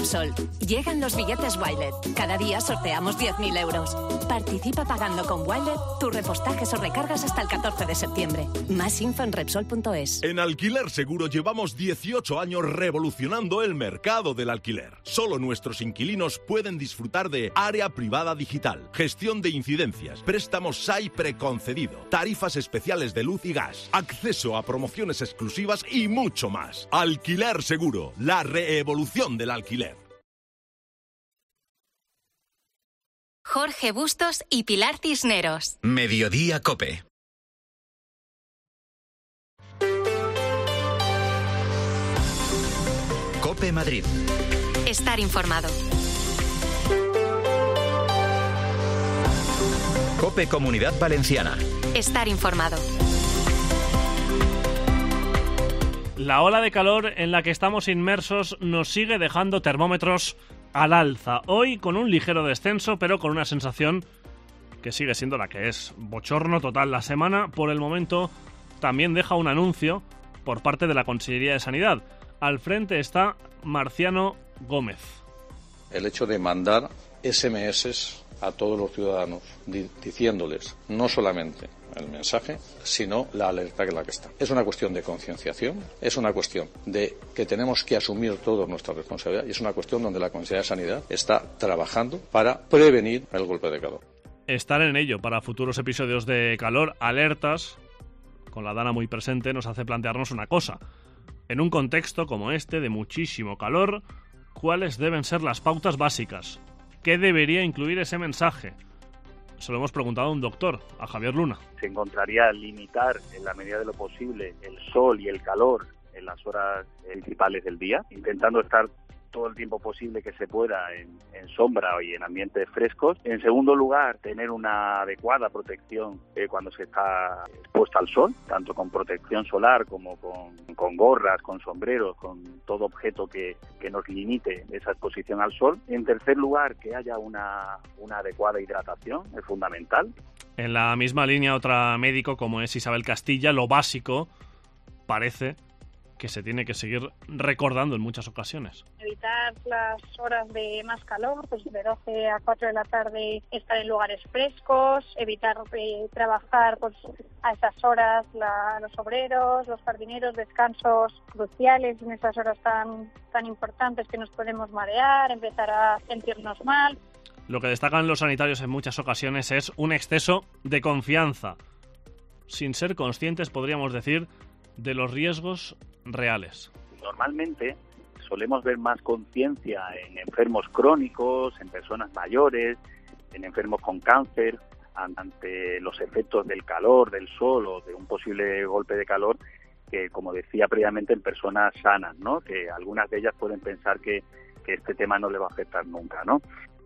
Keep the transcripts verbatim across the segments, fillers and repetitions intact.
Repsol. Llegan los billetes Wilet. Cada día sorteamos diez mil euros. Participa pagando con Wilet tus repostajes o recargas hasta el catorce de septiembre. Más info en Repsol punto es. En Alquiler Seguro llevamos dieciocho años revolucionando el mercado del alquiler. Solo nuestros inquilinos pueden disfrutar de área privada digital, gestión de incidencias, préstamos S A I preconcedido, tarifas especiales de luz y gas, acceso a promociones exclusivas y mucho más. Alquiler Seguro, la reevolución del alquiler. Jorge Bustos y Pilar Cisneros. Mediodía COPE. COPE Madrid. Estar informado. COPE Comunidad Valenciana. Estar informado. La ola de calor en la que estamos inmersos nos sigue dejando termómetros al alza. Hoy con un ligero descenso, pero con una sensación que sigue siendo la que es. Bochorno total. La semana, por el momento, también deja un anuncio por parte de la Consellería de Sanidad. Al frente está Marciano Gómez. El hecho de mandar ese eme ese a todos los ciudadanos di- diciéndoles no solamente el mensaje, sino la alerta que la que está. Es una cuestión de concienciación, es una cuestión de que tenemos que asumir todos nuestra responsabilidad y es una cuestión donde la Consejería de Sanidad está trabajando para prevenir el golpe de calor. Estar en ello para futuros episodios de calor, alertas, con la Dana muy presente, nos hace plantearnos una cosa. En un contexto como este, de muchísimo calor, ¿cuáles deben ser las pautas básicas? ¿Qué debería incluir ese mensaje? Se lo hemos preguntado a un doctor, a Javier Luna. Se encontraría limitar, en la medida de lo posible, el sol y el calor en las horas principales del día, intentando estar todo el tiempo posible que se pueda en, en sombra y en ambientes frescos. En segundo lugar, tener una adecuada protección eh, cuando se está expuesta al sol, tanto con protección solar como con, con gorras, con sombreros, con todo objeto que, que nos limite esa exposición al sol. En tercer lugar, que haya una, una adecuada hidratación, es fundamental. En la misma línea, otra médico como es Isabel Castilla, lo básico parece que se tiene que seguir recordando en muchas ocasiones. Evitar las horas de más calor, pues de doce a cuatro de la tarde estar en lugares frescos, evitar eh, trabajar pues, a esas horas la, los obreros, los jardineros, descansos cruciales en esas horas tan, tan importantes que nos podemos marear, empezar a sentirnos mal. Lo que destacan los sanitarios en muchas ocasiones es un exceso de confianza, sin ser conscientes, podríamos decir, de los riesgos reales. Normalmente solemos ver más conciencia en enfermos crónicos, en personas mayores, en enfermos con cáncer, ante los efectos del calor, del sol o de un posible golpe de calor, que como decía previamente en personas sanas, ¿no? Que algunas de ellas pueden pensar que, que este tema no le va a afectar nunca, ¿no?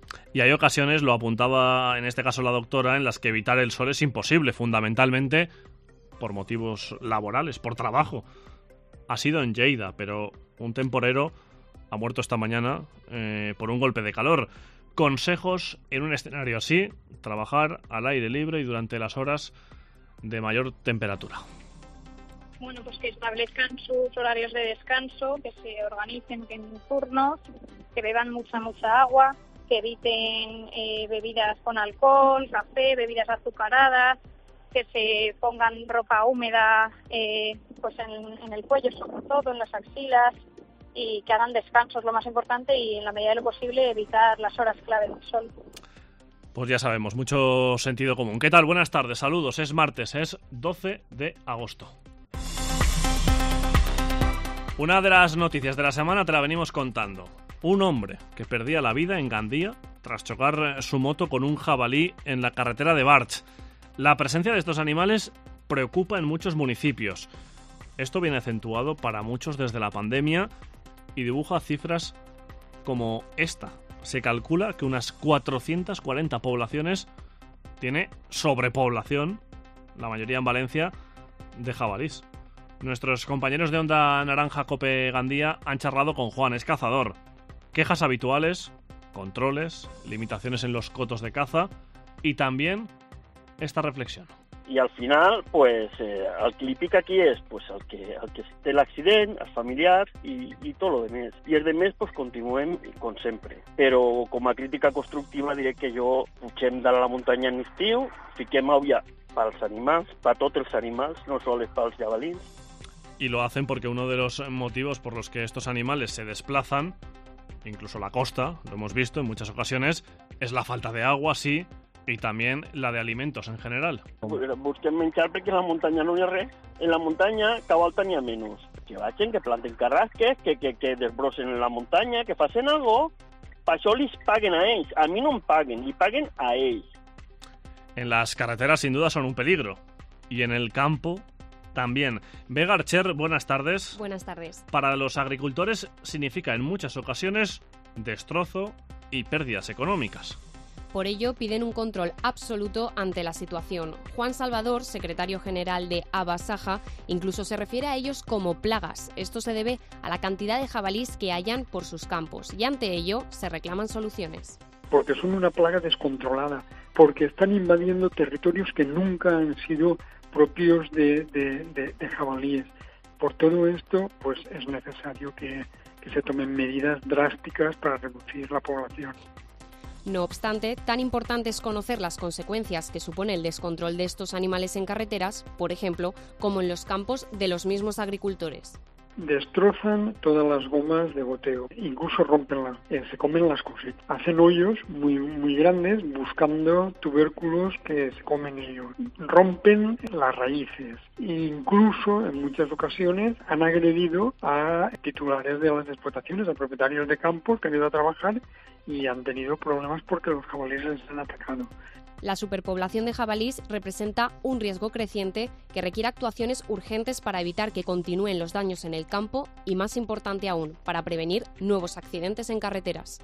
Y hay ocasiones, lo apuntaba en este caso la doctora, en las que evitar el sol es imposible, fundamentalmente por motivos laborales, por trabajo. Ha sido en Lleida, pero un temporero ha muerto esta mañana eh, por un golpe de calor. Consejos en un escenario así: trabajar al aire libre y durante las horas de mayor temperatura. Bueno, pues que establezcan sus horarios de descanso, que se organicen en turnos, que beban mucha, mucha agua, que eviten eh, bebidas con alcohol, café, bebidas azucaradas, que se pongan ropa húmeda eh, pues en, en el cuello, sobre todo en las axilas, y que hagan descansos, lo más importante, y en la medida de lo posible evitar las horas clave del sol. Pues ya sabemos, mucho sentido común. ¿Qué tal? Buenas tardes, saludos. Es martes, es doce de agosto. Una de las noticias de la semana te la venimos contando. Un hombre que perdía la vida en Gandía tras chocar su moto con un jabalí en la carretera de Barx. La presencia de estos animales preocupa en muchos municipios. Esto viene acentuado para muchos desde la pandemia y dibuja cifras como esta. Se calcula que unas cuatrocientas cuarenta poblaciones tiene sobrepoblación, la mayoría en Valencia, de jabalís. Nuestros compañeros de Onda Naranja COPE Gandía han charlado con Juan, es cazador. Quejas habituales, controles, limitaciones en los cotos de caza y también esta reflexión. i al final pues, eh, el que li pica aquí és pues, el, que, el que té l'accident, els familiars i, i tot el demés. I els demés pues, continuem com sempre. Però com a crítica constructiva diré que jo pugem de la muntanya en estiu, fiquem aviat pels animals, per tots els animals, no sols pels jabalins. Y lo hacen porque uno de los motivos por los que estos animales se desplazan, incluso la costa, lo hemos visto en muchas ocasiones, es la falta de agua, sí, y también la de alimentos en general. Busquem menjar perquè en la muntanya no hi ha res. En la muntanya cau alta n'hi ha menys. Que vagin, que planten carrasques, que, que, que desbrossen en la muntanya, que facin algo. Per això li paguen a ells. A mi no em paguen, li paguen a ells. En las carreteras sin duda son un peligro. Y en el campo también. Vega Archer, buenas tardes. Buenas tardes. Para los agricultores significa en muchas ocasiones destrozo y pérdidas económicas. Por ello, piden un control absoluto ante la situación. Juan Salvador, secretario general de Abasaja, incluso se refiere a ellos como plagas. Esto se debe a la cantidad de jabalís que hayan por sus campos y ante ello se reclaman soluciones. Porque son una plaga descontrolada, porque están invadiendo territorios que nunca han sido propios de, de, de, de jabalíes. Por todo esto, pues es necesario que, que se tomen medidas drásticas para reducir la población. No obstante, tan importante es conocer las consecuencias que supone el descontrol de estos animales en carreteras, por ejemplo, como en los campos de los mismos agricultores. Destrozan todas las gomas de goteo, incluso rompenlas, eh, se comen las cositas. Hacen hoyos muy, muy grandes buscando tubérculos que se comen ellos. Rompen las raíces e incluso en muchas ocasiones han agredido a titulares de las explotaciones, a propietarios de campos que han ido a trabajar y han tenido problemas porque los jabalíes les han atacado. La superpoblación de jabalís representa un riesgo creciente que requiere actuaciones urgentes para evitar que continúen los daños en el campo y, más importante aún, para prevenir nuevos accidentes en carreteras.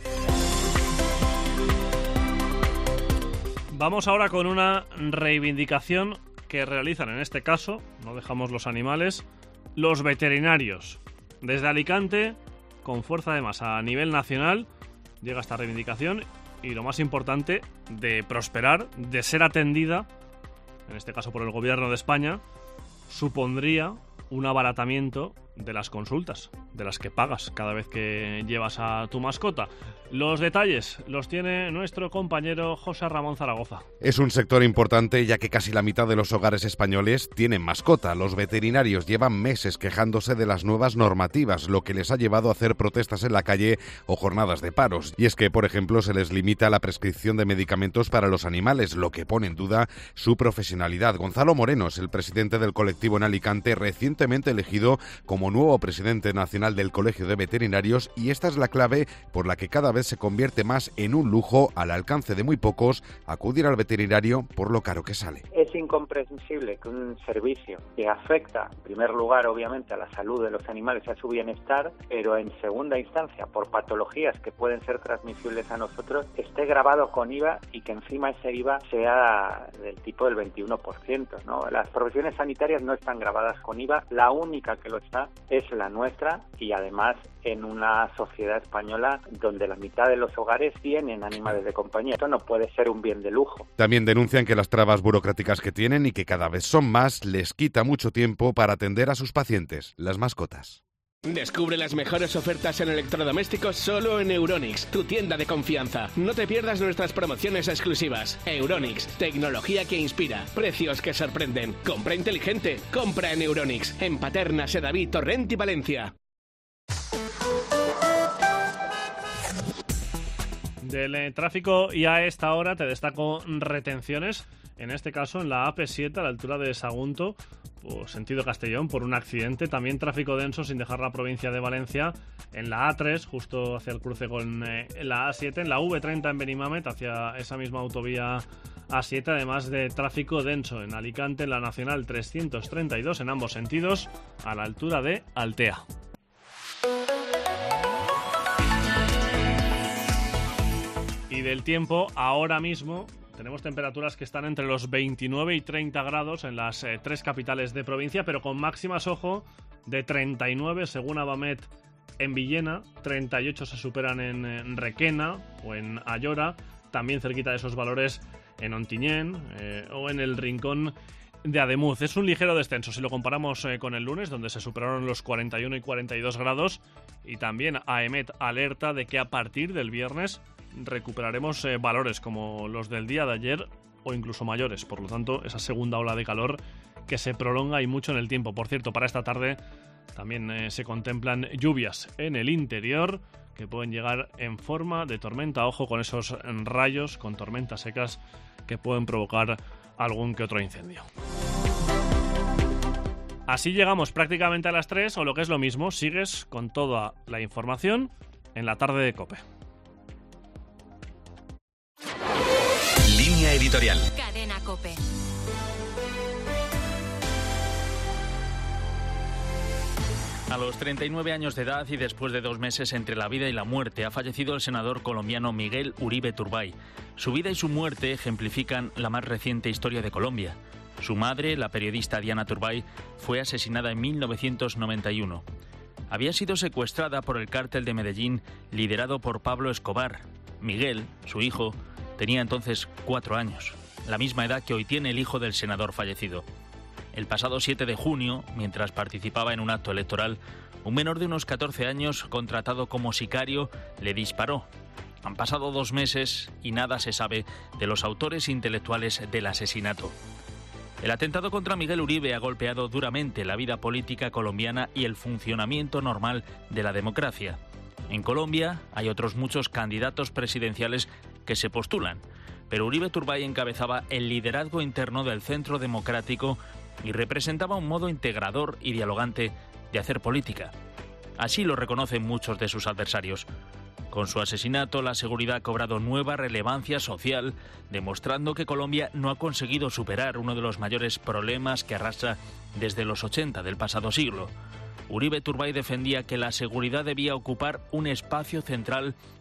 Vamos ahora con una reivindicación que realizan en este caso, no dejamos los animales, los veterinarios. Desde Alicante, con fuerza de masa a nivel nacional, llega esta reivindicación y, lo más importante, de prosperar, de ser atendida, en este caso por el Gobierno de España, supondría un abaratamiento de las consultas, de las que pagas cada vez que llevas a tu mascota. Los detalles los tiene nuestro compañero José Ramón Zaragoza. Es un sector importante ya que casi la mitad de los hogares españoles tienen mascota. Los veterinarios llevan meses quejándose de las nuevas normativas, lo que les ha llevado a hacer protestas en la calle o jornadas de paros. Y es que, por ejemplo, se les limita la prescripción de medicamentos para los animales, lo que pone en duda su profesionalidad. Gonzalo Moreno es el presidente del colectivo en Alicante, recientemente elegido como nuevo presidente nacional del Colegio de Veterinarios, y esta es la clave por la que cada vez se convierte más en un lujo, al alcance de muy pocos, acudir al veterinario por lo caro que sale. Es incomprensible que un servicio que afecta, en primer lugar, obviamente, a la salud de los animales y a su bienestar, pero en segunda instancia, por patologías que pueden ser transmisibles a nosotros, esté grabado con I V A y que encima ese I V A sea del tipo del veintiuno por ciento, ¿no? Las profesiones sanitarias no están grabadas con I V A, la única que lo está es la nuestra, y además en una sociedad española donde la mitad de los hogares tienen animales de compañía. Esto no puede ser un bien de lujo. También denuncian que las trabas burocráticas que tienen, y que cada vez son más, les quita mucho tiempo para atender a sus pacientes, las mascotas. Descubre las mejores ofertas en electrodomésticos solo en Euronics, tu tienda de confianza. No te pierdas nuestras promociones exclusivas. Euronics, tecnología que inspira, precios que sorprenden. Compra inteligente, compra en Euronics, en Paterna, Sedaví, Torrent y Valencia. Del eh, tráfico, y a esta hora te destaco retenciones, en este caso en la A P siete a la altura de Sagunto, por sentido Castellón, por un accidente. También tráfico denso sin dejar la provincia de Valencia en la A tres, justo hacia el cruce con eh, la A siete, en la V treinta en Benimamet, hacia esa misma autovía A siete, además de tráfico denso en Alicante, en la Nacional trescientos treinta y dos en ambos sentidos, a la altura de Altea. Y del tiempo, ahora mismo tenemos temperaturas que están entre los veintinueve y treinta grados en las eh, tres capitales de provincia, pero con máximas, ojo, de treinta y nueve según Abamet en Villena, treinta y ocho se superan en, en Requena o en Ayora, también cerquita de esos valores en Ontinyent eh, o en el rincón de Ademuz. Es un ligero descenso si lo comparamos eh, con el lunes, donde se superaron los cuarenta y uno y cuarenta y dos grados, y también AEMET alerta de que a partir del viernes recuperaremos eh, valores como los del día de ayer o incluso mayores. Por lo tanto, esa segunda ola de calor que se prolonga y mucho en el tiempo. Por cierto, para esta tarde también eh, se contemplan lluvias en el interior que pueden llegar en forma de tormenta. Ojo con esos rayos, con tormentas secas que pueden provocar algún que otro incendio. Así llegamos prácticamente a las tres, o lo que es lo mismo, sigues con toda la información en la tarde de COPE. Línea editorial. Cadena COPE. A los treinta y nueve años de edad y después de dos meses entre la vida y la muerte, ha fallecido el senador colombiano Miguel Uribe Turbay. Su vida y su muerte ejemplifican la más reciente historia de Colombia. Su madre, la periodista Diana Turbay, fue asesinada en mil novecientos noventa y uno. Había sido secuestrada por el cártel de Medellín, liderado por Pablo Escobar. Miguel, su hijo, tenía entonces cuatro años, la misma edad que hoy tiene el hijo del senador fallecido. El pasado siete de junio, mientras participaba en un acto electoral, un menor de unos catorce años, contratado como sicario, le disparó. Han pasado dos meses y nada se sabe de los autores intelectuales del asesinato. El atentado contra Miguel Uribe ha golpeado duramente la vida política colombiana y el funcionamiento normal de la democracia. En Colombia hay otros muchos candidatos presidenciales que se postulan, pero Uribe Turbay encabezaba el liderazgo interno del Centro Democrático y representaba un modo integrador y dialogante de hacer política. Así lo reconocen muchos de sus adversarios. Con su asesinato, la seguridad ha cobrado nueva relevancia social, demostrando que Colombia no ha conseguido superar uno de los mayores problemas que arrastra desde los ochenta del pasado siglo. Uribe Turbay defendía que la seguridad debía ocupar un espacio central